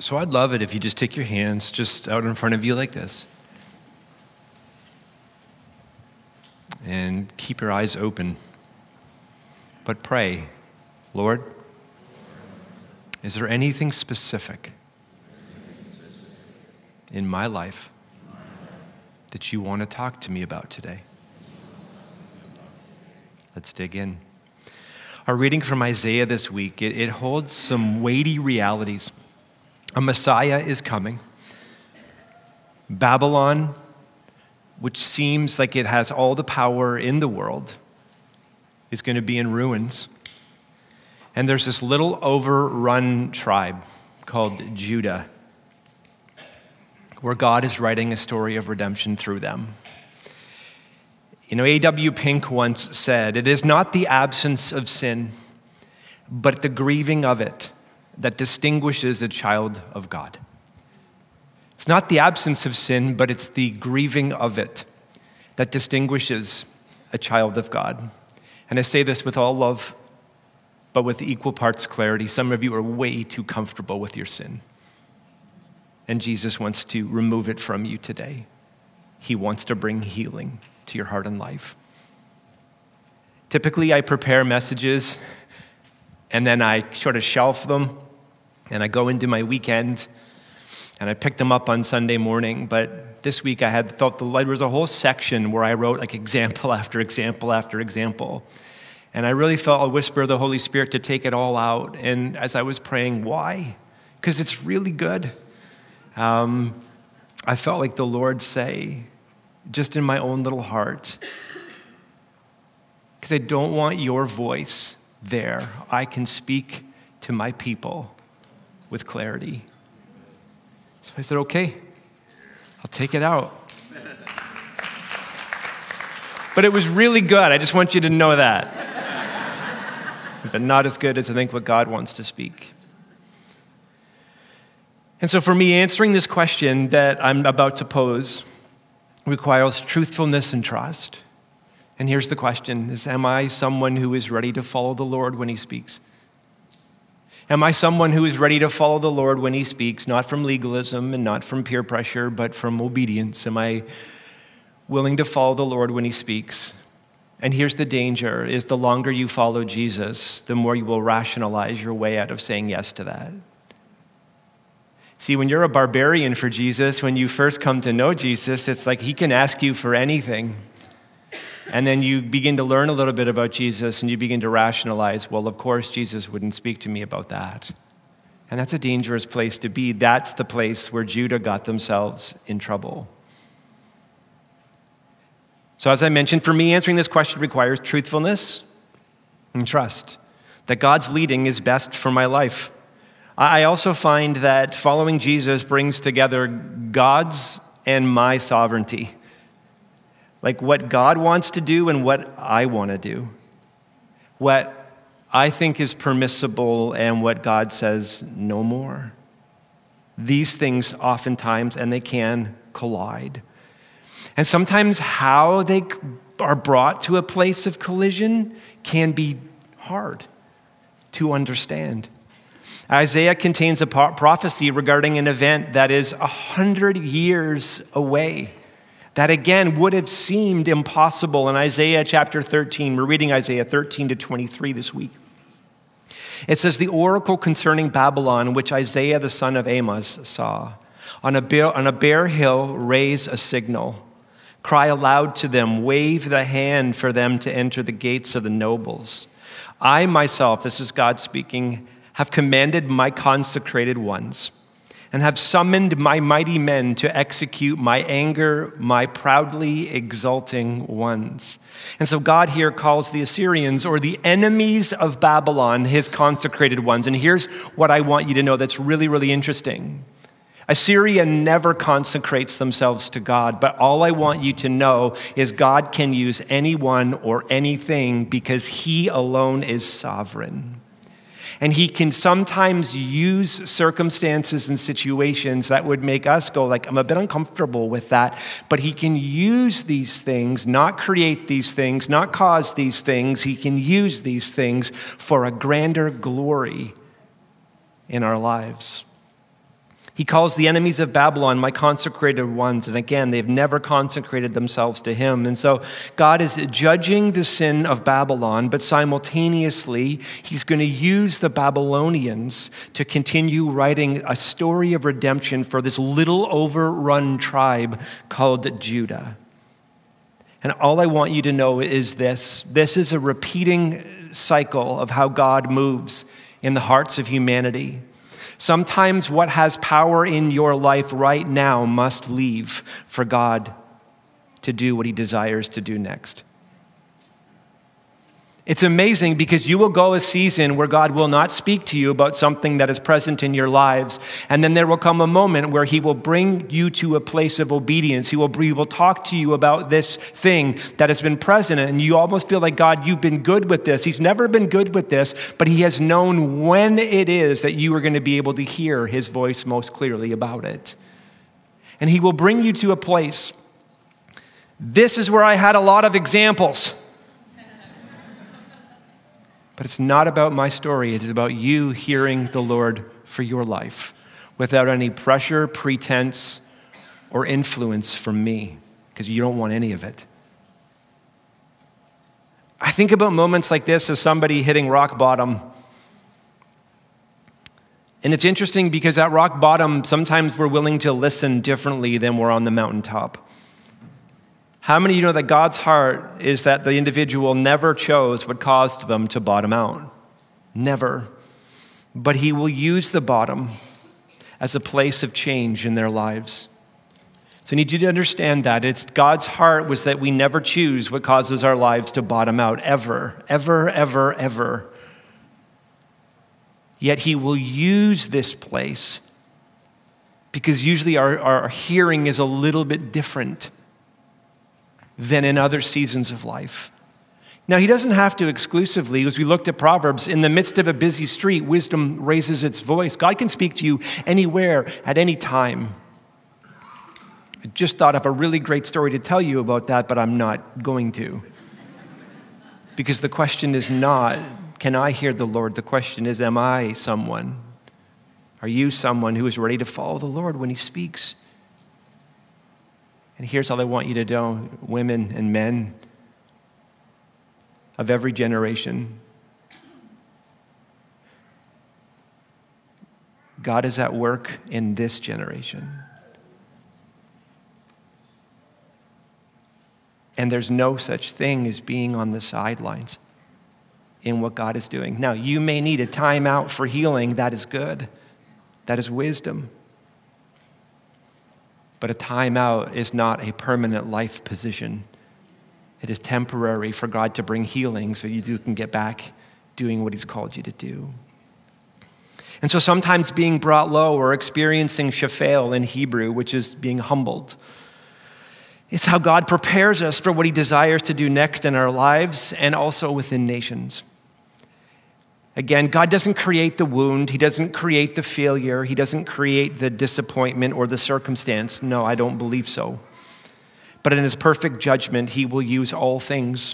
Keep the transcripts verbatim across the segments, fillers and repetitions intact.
So I'd love it if you just take your hands just out in front of you like this. And keep your eyes open. But pray, Lord, is there anything specific in my life that you want to talk to me about today? Let's dig in. Our reading from Isaiah this week, it, it holds some weighty realities. A Messiah is coming. Babylon, which seems like it has all the power in the world, is going to be in ruins. And there's this little overrun tribe called Judah, where God is writing a story of redemption through them. You know, A W Pink once said, "It is not the absence of sin, but the grieving of it that distinguishes a child of God." It's not the absence of sin, but it's the grieving of it that distinguishes a child of God. And I say this with all love, but with equal parts clarity. Some of you are way too comfortable with your sin. And Jesus wants to remove it from you today. He wants to bring healing to your heart and life. Typically, I prepare messages and then I sort of shelf them and I go into my weekend and I pick them up on Sunday morning. But this week I had felt the, there was a whole section where I wrote like example after example after example. And I really felt a whisper of the Holy Spirit to take it all out. And as I was praying, why? Because it's really good. Um, I felt like the Lord say, just in my own little heart, because I don't want your voice there. I can speak to my people with clarity. So I said, okay, I'll take it out. But it was really good. I just want you to know that. But not as good as I think what God wants to speak. And so for me, answering this question that I'm about to pose requires truthfulness and trust. And here's the question, is am I someone who is ready to follow the Lord when he speaks? Am I someone who is ready to follow the Lord when he speaks, not from legalism and not from peer pressure, but from obedience? Am I willing to follow the Lord when he speaks? And here's the danger, is the longer you follow Jesus, the more you will rationalize your way out of saying yes to that. See, when you're a barbarian for Jesus, when you first come to know Jesus, it's like he can ask you for anything. And then you begin to learn a little bit about Jesus and you begin to rationalize, well, of course, Jesus wouldn't speak to me about that. And that's a dangerous place to be. That's the place where Judah got themselves in trouble. So as I mentioned, for me, answering this question requires truthfulness and trust that God's leading is best for my life. I also find that following Jesus brings together God's and my sovereignty. Like what God wants to do and what I want to do. What I think is permissible and what God says no more. These things oftentimes, and they can collide. And sometimes how they are brought to a place of collision can be hard to understand. Isaiah contains a prophecy regarding an event that is a hundred years away. That again would have seemed impossible in Isaiah chapter thirteen. We're reading Isaiah thirteen to twenty-three this week. It says, the oracle concerning Babylon, which Isaiah the son of Amos saw. On a bare, on a bare hill, raise a signal. Cry aloud to them, wave the hand for them to enter the gates of the nobles. I myself, this is God speaking, have commanded my consecrated ones and have summoned my mighty men to execute my anger, my proudly exulting ones. And so God here calls the Assyrians, or the enemies of Babylon, his consecrated ones. And here's what I want you to know that's really, really interesting. Assyria never consecrates themselves to God, but all I want you to know is God can use anyone or anything because he alone is sovereign. And he can sometimes use circumstances and situations that would make us go like, I'm a bit uncomfortable with that. But he can use these things, not create these things, not cause these things. He can use these things for a grander glory in our lives. He calls the enemies of Babylon my consecrated ones. And again, they've never consecrated themselves to him. And so God is judging the sin of Babylon, but simultaneously, he's going to use the Babylonians to continue writing a story of redemption for this little overrun tribe called Judah. And all I want you to know is this. This is a repeating cycle of how God moves in the hearts of humanity. Sometimes what has power in your life right now must leave for God to do what he desires to do next. It's amazing because you will go a season where God will not speak to you about something that is present in your lives. And then there will come a moment where he will bring you to a place of obedience. He will, he will talk to you about this thing that has been present. And you almost feel like, God, you've been good with this. He's never been good with this, but he has known when it is that you are going to be able to hear his voice most clearly about it. And he will bring you to a place. This is where I had a lot of examples. But it's not about my story. It is about you hearing the Lord for your life without any pressure, pretense, or influence from me, because you don't want any of it. I think about moments like this as somebody hitting rock bottom. And it's interesting because at rock bottom, sometimes we're willing to listen differently than we're on the mountaintop. How many of you know that God's heart is that the individual never chose what caused them to bottom out? Never. But he will use the bottom as a place of change in their lives. So I need you to understand that. It's God's heart was that we never choose what causes our lives to bottom out, ever, ever, ever, ever. Yet he will use this place because usually our, our hearing is a little bit different than in other seasons of life. Now, he doesn't have to exclusively. As we looked at Proverbs, in the midst of a busy street, wisdom raises its voice. God can speak to you anywhere, at any time. I just thought of a really great story to tell you about that, but I'm not going to. Because the question is not, can I hear the Lord? The question is, am I someone? Are you someone who is ready to follow the Lord when he speaks? And here's all I want you to know, women and men of every generation. God is at work in this generation. And there's no such thing as being on the sidelines in what God is doing. Now, you may need a time out for healing. That is good. That is wisdom. But a timeout is not a permanent life position. It is temporary for God to bring healing so you can get back doing what he's called you to do. And so sometimes being brought low or experiencing shafel in Hebrew, which is being humbled, it's how God prepares us for what he desires to do next in our lives and also within nations. Again, God doesn't create the wound. He doesn't create the failure. He doesn't create the disappointment or the circumstance. No, I don't believe so. But in his perfect judgment, he will use all things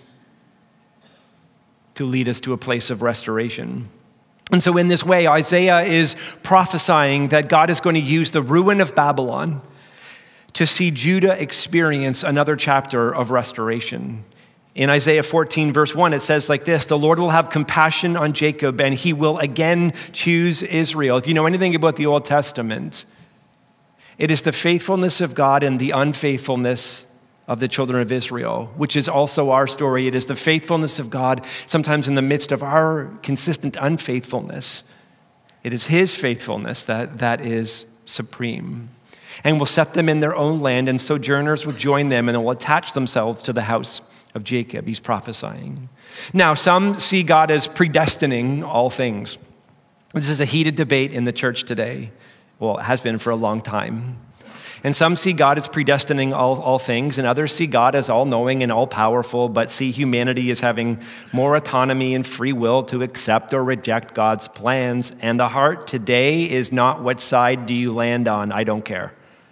to lead us to a place of restoration. And so in this way, Isaiah is prophesying that God is going to use the ruin of Babylon to see Judah experience another chapter of restoration. In Isaiah fourteen, verse one, it says like this: the Lord will have compassion on Jacob and he will again choose Israel. If you know anything about the Old Testament, it is the faithfulness of God and the unfaithfulness of the children of Israel, which is also our story. It is the faithfulness of God sometimes in the midst of our consistent unfaithfulness. It is his faithfulness that, that is supreme. And will set them in their own land, and sojourners will join them, and they will attach themselves to the house of Jacob. He's prophesying. Now, some see God as predestining all things. This is a heated debate in the church today. Well, it has been for a long time. And some see God as predestining all, all things, and others see God as all-knowing and all-powerful, but see humanity as having more autonomy and free will to accept or reject God's plans. And the heart today is not what side do you land on. I don't care.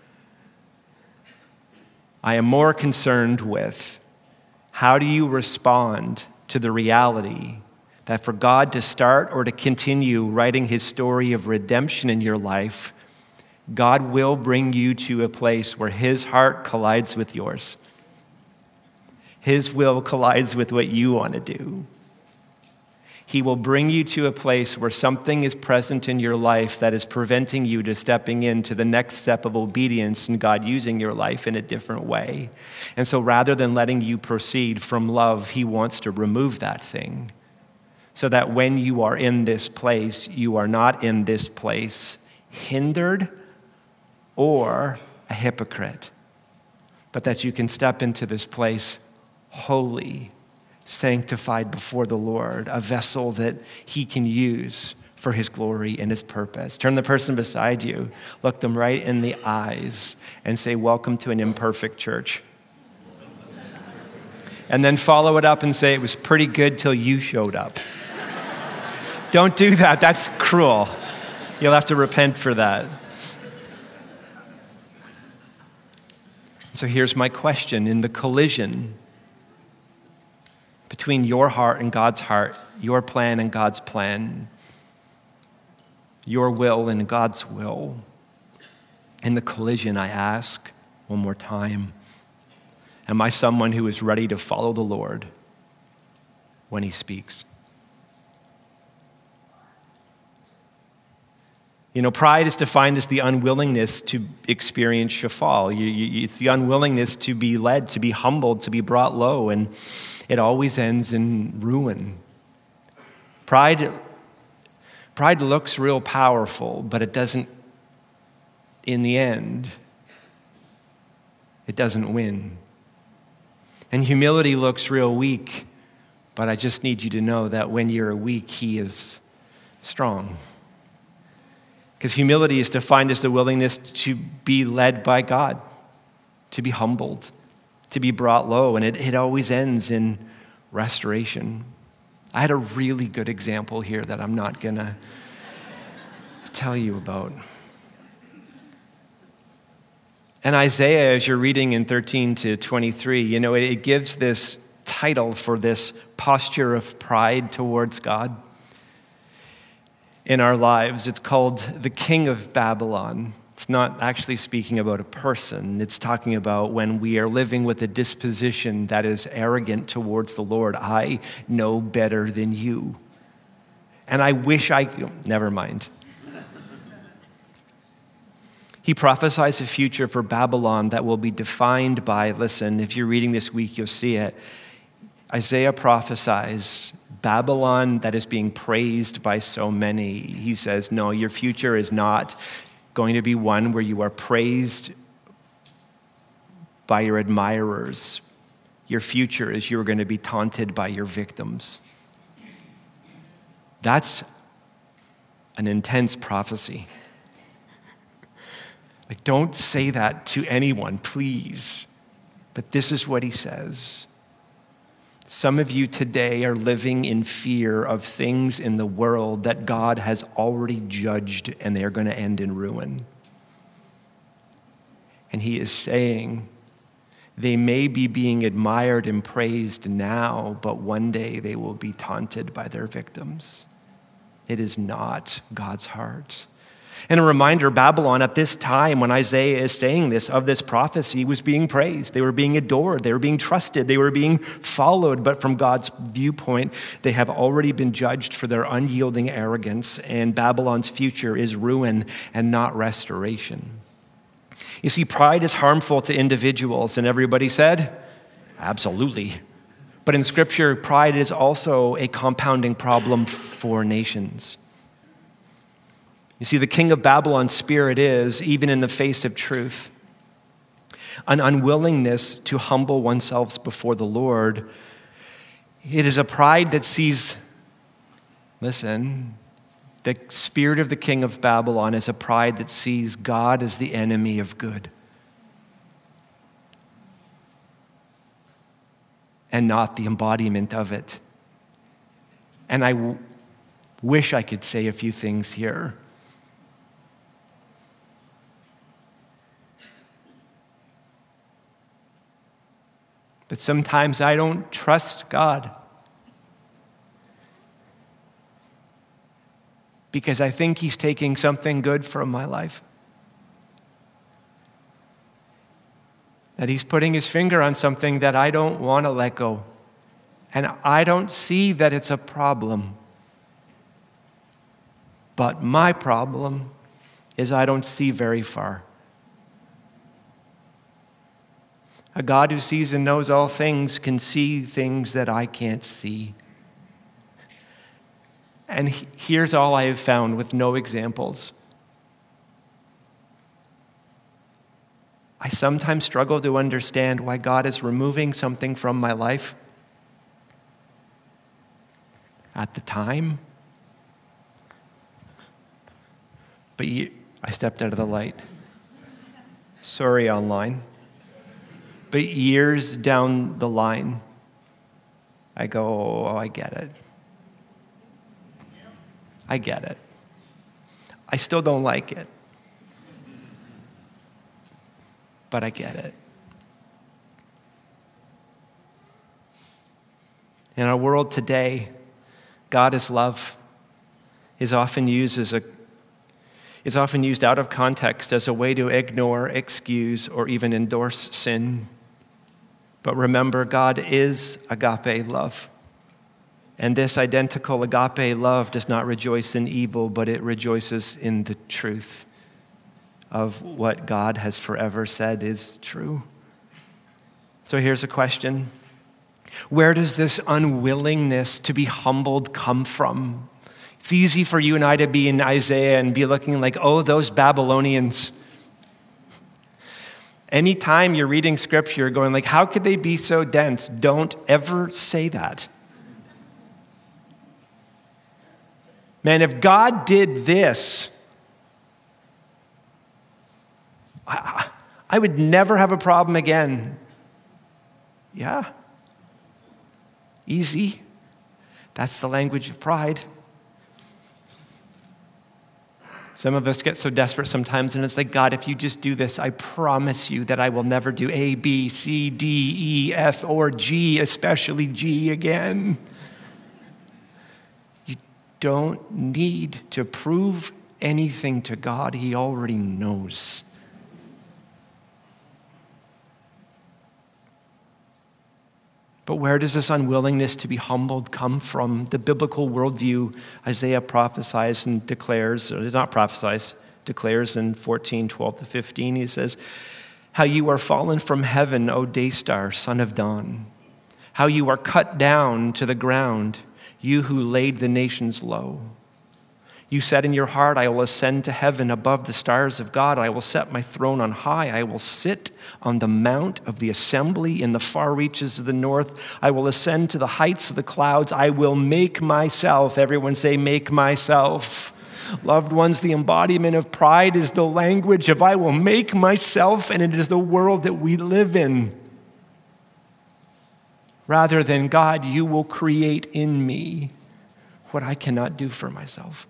I am more concerned with how do you respond to the reality that for God to start or to continue writing his story of redemption in your life, God will bring you to a place where his heart collides with yours. His will collides with what you want to do. He will bring you to a place where something is present in your life that is preventing you to stepping into the next step of obedience and God using your life in a different way. And so rather than letting you proceed from love, he wants to remove that thing so that when you are in this place, you are not in this place hindered or a hypocrite, but that you can step into this place holy, sanctified before the Lord, a vessel that he can use for his glory and his purpose. Turn the person beside you, look them right in the eyes, and say, welcome to an imperfect church. And then follow it up and say, it was pretty good till you showed up. Don't do that, that's cruel. You'll have to repent for that. So here's my question. In the collision between your heart and God's heart, your plan and God's plan, your will and God's will, in the collision, I ask one more time, am I someone who is ready to follow the Lord when he speaks? You know, pride is defined as the unwillingness to experience shafal. You, you, it's the unwillingness to be led, to be humbled, to be brought low, and it always ends in ruin. Pride, pride looks real powerful, but it doesn't, in the end, it doesn't win. And humility looks real weak, but I just need you to know that when you're weak, he is strong. Because humility is defined as the willingness to be led by God, to be humbled, to be brought low, and it, it always ends in restoration. I had a really good example here that I'm not going to tell you about. And Isaiah, as you're reading in thirteen to twenty-three, you know, it, it gives this title for this posture of pride towards God in our lives. It's called the King of Babylon. It's not actually speaking about a person. It's talking about when we are living with a disposition that is arrogant towards the Lord. I know better than you. And I wish I, never mind. He prophesies a future for Babylon that will be defined by, listen, if you're reading this week, you'll see it. Isaiah prophesies Babylon that is being praised by so many. He says, no, your future is not going to be one where you are praised by your admirers. Your future is you're going to be taunted by your victims. That's an intense prophecy. Like, don't say that to anyone, please. But this is what he says. Some of you today are living in fear of things in the world that God has already judged, and they're going to end in ruin. And he is saying, they may be being admired and praised now, but one day they will be taunted by their victims. It is not God's heart. And a reminder, Babylon at this time when Isaiah is saying this, of this prophecy, was being praised. They were being adored. They were being trusted. They were being followed. But from God's viewpoint, they have already been judged for their unyielding arrogance, and Babylon's future is ruin and not restoration. You see, pride is harmful to individuals, and everybody said, absolutely. But in Scripture, pride is also a compounding problem for nations. You see, the king of Babylon's spirit is, even in the face of truth, an unwillingness to humble oneself before the Lord. It is a pride that sees, listen, the spirit of the king of Babylon is a pride that sees God as the enemy of good and not the embodiment of it. And I w- wish I could say a few things here. But sometimes I don't trust God because I think he's taking something good from my life. that he's putting his finger on something that I don't want to let go. And I don't see that it's a problem. But my problem is I don't see very far. A God who sees and knows all things can see things that I can't see. And here's all I have found with no examples. I sometimes struggle to understand why God is removing something from my life at the time. But you, I stepped out of the light. Sorry, online. But years down the line, I go, oh, I get it. I get it. I still don't like it. But I get it. In our world today, God is love is often used as a is often used out of context as a way to ignore, excuse, or even endorse sin. But remember, God is agape love. And this identical agape love does not rejoice in evil, but it rejoices in the truth of what God has forever said is true. So here's a question. Where does this unwillingness to be humbled come from? It's easy for you and I to be in Isaiah and be looking like, oh, those Babylonians. Anytime you're reading scripture, you're going like, how could they be so dense? Don't ever say that. Man, if God did this, I, I would never have a problem again. Yeah. Easy. That's the language of pride. Some of us get so desperate sometimes, and it's like, God, if you just do this, I promise you that I will never do A, B, C, D, E, F, or G, especially G again. You don't need to prove anything to God. He already knows. But where does this unwillingness to be humbled come from? The biblical worldview, Isaiah prophesies and declares, or does not prophesies, declares in fourteen, twelve to fifteen, he says, how you are fallen from heaven, O day star, son of dawn. How you are cut down to the ground, you who laid the nations low. You said in your heart, I will ascend to heaven above the stars of God. I will set my throne on high. I will sit on the mount of the assembly in the far reaches of the north. I will ascend to the heights of the clouds. I will make myself, everyone say, make myself. Loved ones, the embodiment of pride is the language of I will make myself, and it is the world that we live in. Rather than God, you will create in me what I cannot do for myself.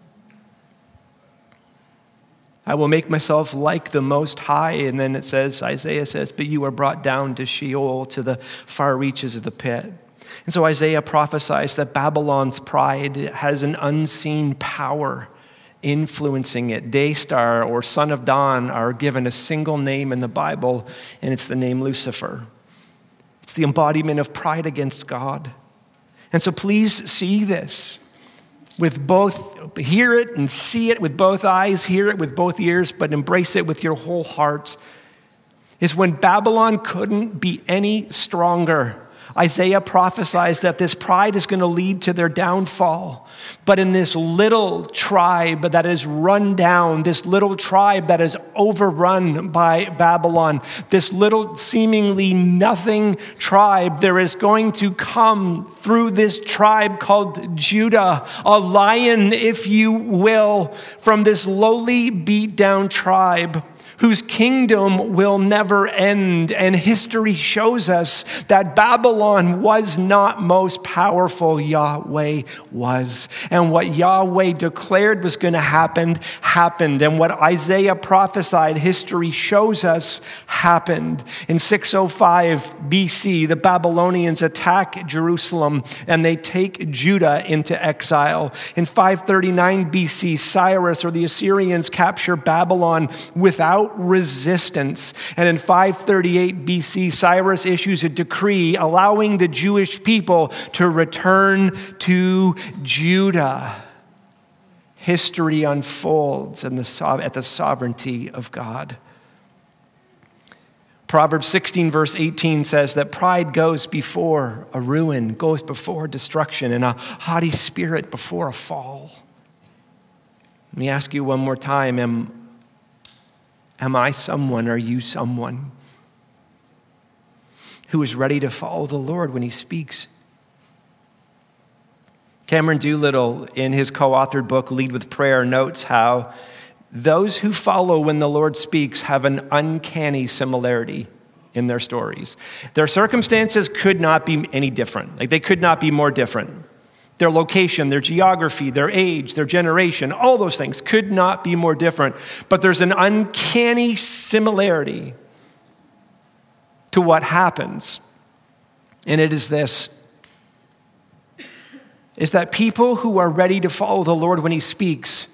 I will make myself like the Most High. And then it says, Isaiah says, but you are brought down to Sheol, to the far reaches of the pit. And so Isaiah prophesies that Babylon's pride has an unseen power influencing it. Day star or son of dawn are given a single name in the Bible, and it's the name Lucifer. It's the embodiment of pride against God. And so please see this. With both, hear it and see it with both eyes, hear it with both ears, but embrace it with your whole heart, is when Babylon couldn't be any stronger. Isaiah prophesies that this pride is going to lead to their downfall. But in this little tribe that is run down, this little tribe that is overrun by Babylon, this little seemingly nothing tribe, there is going to come through this tribe called Judah, a lion, if you will, from this lowly, beat down tribe, whose kingdom will never end. And history shows us that Babylon was not most powerful. Yahweh was. And what Yahweh declared was going to happen, happened. And what Isaiah prophesied, history shows us, happened. In six oh five B C, the Babylonians attack Jerusalem and they take Judah into exile. In five thirty-nine B C, Cyrus or the Assyrians capture Babylon without without resistance. And in five thirty-eight B C, Cyrus issues a decree allowing the Jewish people to return to Judah. History unfolds in the, at the sovereignty of God. Proverbs sixteen verse eighteen says that pride goes before a ruin, goes before destruction, and a haughty spirit before a fall. Let me ask you one more time, am, am I someone, are you someone who is ready to follow the Lord when he speaks? Cameron Doolittle, in his co-authored book, Lead with Prayer, notes how those who follow when the Lord speaks have an uncanny similarity in their stories. Their circumstances could not be any different. Like they could not be more different. Their location, their geography, their age, their generation, all those things could not be more different. But there's an uncanny similarity to what happens. And it is this, is that people who are ready to follow the Lord when he speaks,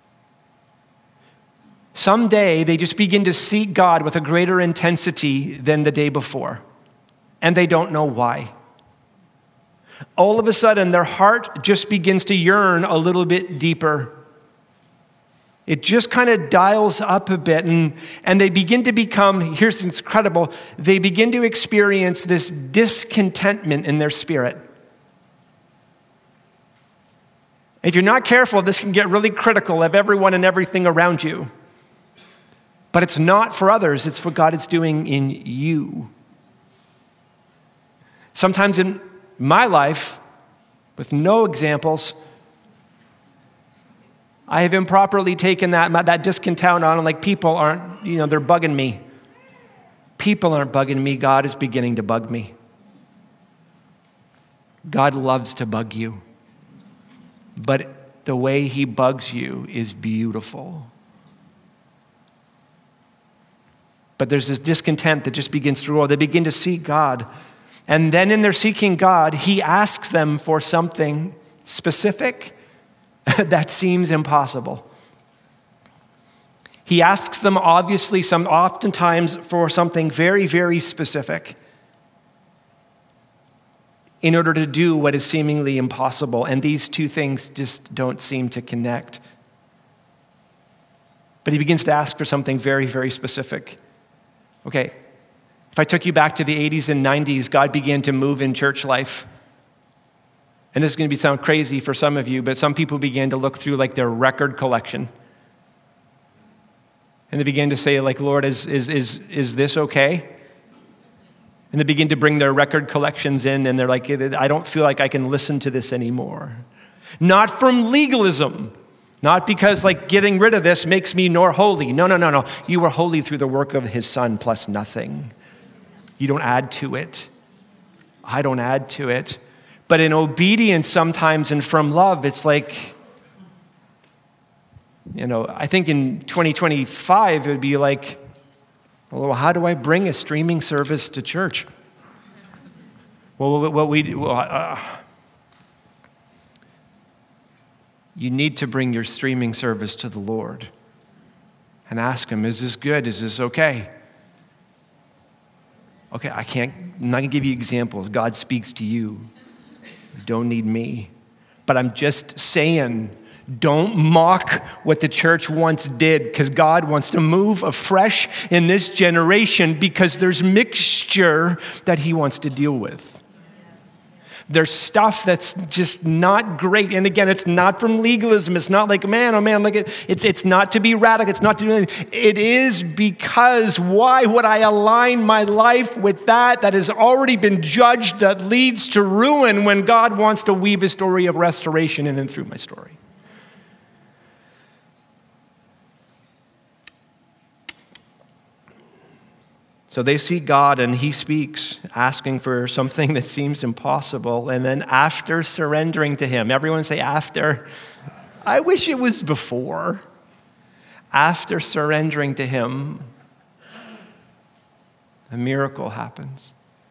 someday they just begin to seek God with a greater intensity than the day before. And they don't know why. All of a sudden, their heart just begins to yearn a little bit deeper. It just kind of dials up a bit, and, and they begin to become, here's what's incredible, they begin to experience this discontentment in their spirit. If you're not careful, this can get really critical of everyone and everything around you. But it's not for others, it's what God is doing in you. Sometimes in my life, with no examples, I have improperly taken that, that discontent on, and like people aren't, you know, they're bugging me. People aren't bugging me, God is beginning to bug me. God loves to bug you. But the way he bugs you is beautiful. But there's this discontent that just begins to grow. They begin to seek God. And then in their seeking God, he asks them for something specific that seems impossible. He asks them obviously, some oftentimes for something very, very specific in order to do what is seemingly impossible. And these two things just don't seem to connect. But he begins to ask for something very, very specific. Okay, if I took you back to the eighties and nineties, God began to move in church life. And this is going to be sound crazy for some of you, but some people began to look through like their record collection. And they began to say, like, Lord, is, is, is, is this okay? And they begin to bring their record collections in, and they're like, I don't feel like I can listen to this anymore. Not from legalism. Not because like getting rid of this makes me more holy. No, no, no, no. You are holy through the work of his son plus nothing. You don't add to it. I don't add to it. But in obedience sometimes and from love, it's like, you know, I think in twenty twenty-five, it would be like, well, how do I bring a streaming service to church? Well, what we do, well, uh, you need to bring your streaming service to the Lord and ask him, is this good? Is this okay? Okay, I can't, I'm not gonna give you examples. God speaks to you. You don't need me. But I'm just saying, don't mock what the church once did, because God wants to move afresh in this generation because there's mixture that he wants to deal with. There's stuff that's just not great. And again, it's not from legalism. It's not like, man, oh man, look at it's it's not to be radical. It's not to do anything. It is because why would I align my life with that that has already been judged that leads to ruin when God wants to weave a story of restoration in and through my story? So they seek God and he speaks, asking for something that seems impossible. And then after surrendering to him, everyone say after. I wish it was before. After surrendering to him, a miracle happens.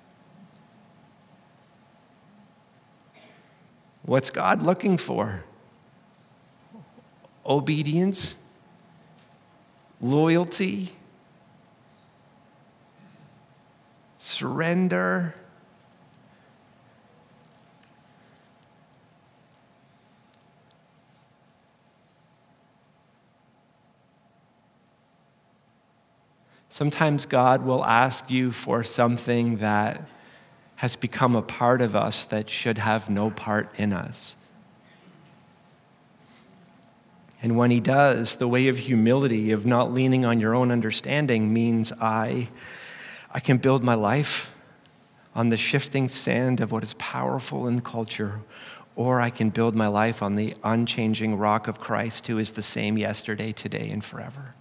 What's God looking for? Obedience, loyalty, surrender. Sometimes God will ask you for something that has become a part of us that should have no part in us. And when he does, the way of humility, of not leaning on your own understanding, means I, I can build my life on the shifting sand of what is powerful in culture, or I can build my life on the unchanging rock of Christ, who is the same yesterday, today, and forever.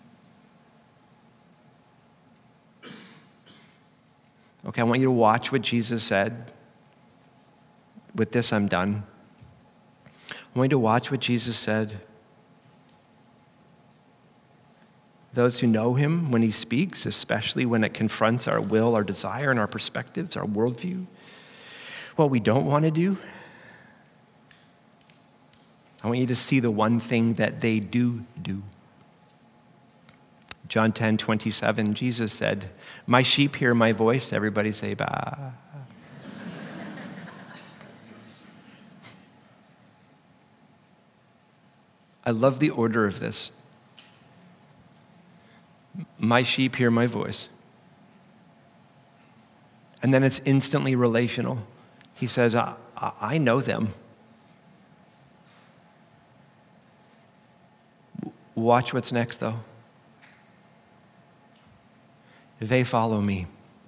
Okay, I want you to watch what Jesus said. With this, I'm done. I want you to watch what Jesus said. Those who know him when he speaks, especially when it confronts our will, our desire, and our perspectives, our worldview, what we don't want to do. I want you to see the one thing that they do do. John ten twenty-seven, Jesus said, "My sheep hear my voice." Everybody say, "Bah." I love the order of this. My sheep hear my voice. And then it's instantly relational. He says, I, I know them. Watch what's next, though. They follow me.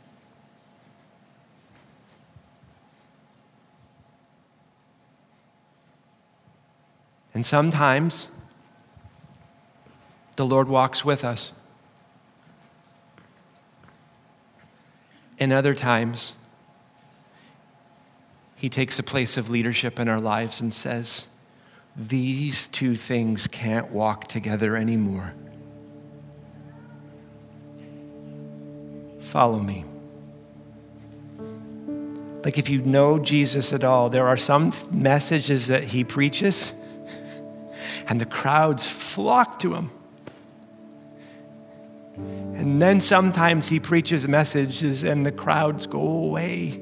And sometimes the Lord walks with us. And other times, he takes a place of leadership in our lives and says, these two things can't walk together anymore. Follow me. Like if you know Jesus at all, there are some messages that he preaches and the crowds flock to him. And then sometimes he preaches messages and the crowds go away.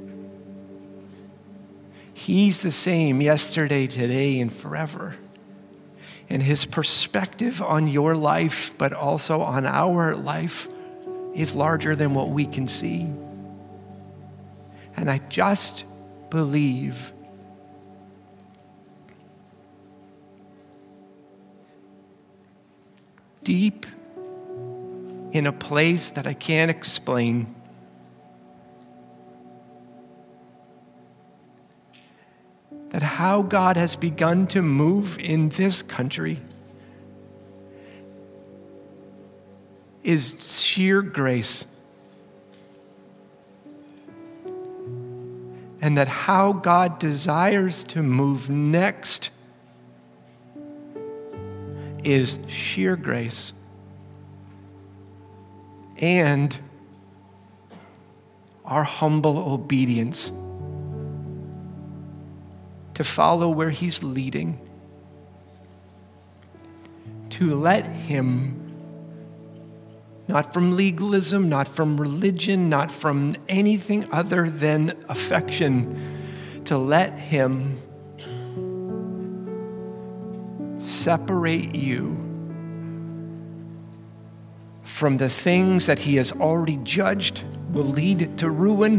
He's the same yesterday, today, and forever. And his perspective on your life, but also on our life, is larger than what we can see. And I just believe deep in a place that I can't explain, that how God has begun to move in this country is sheer grace. And that how God desires to move next is sheer grace. And our humble obedience to follow where he's leading, to let him, not from legalism, not from religion, not from anything other than affection, to let him separate you from the things that he has already judged will lead to ruin,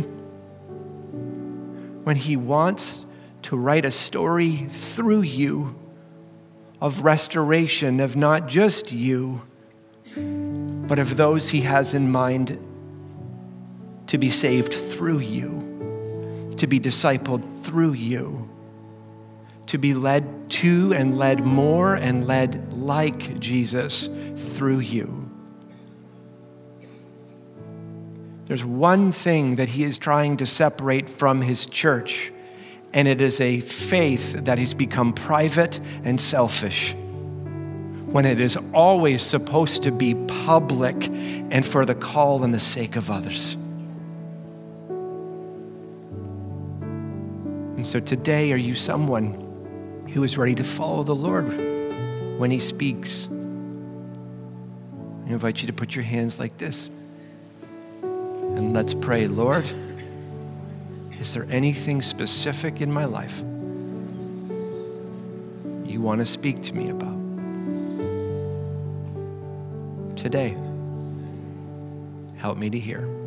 when he wants to write a story through you of restoration of not just you, but of those he has in mind to be saved through you, to be discipled through you, to be led to and led more and led like Jesus through you. There's one thing that he is trying to separate from his church, and it is a faith that has become private and selfish, when it is always supposed to be public and for the call and the sake of others. And so today, are you someone who is ready to follow the Lord when he speaks? I invite you to put your hands like this. And let's pray, Lord, is there anything specific in my life you want to speak to me about today? Help me to hear.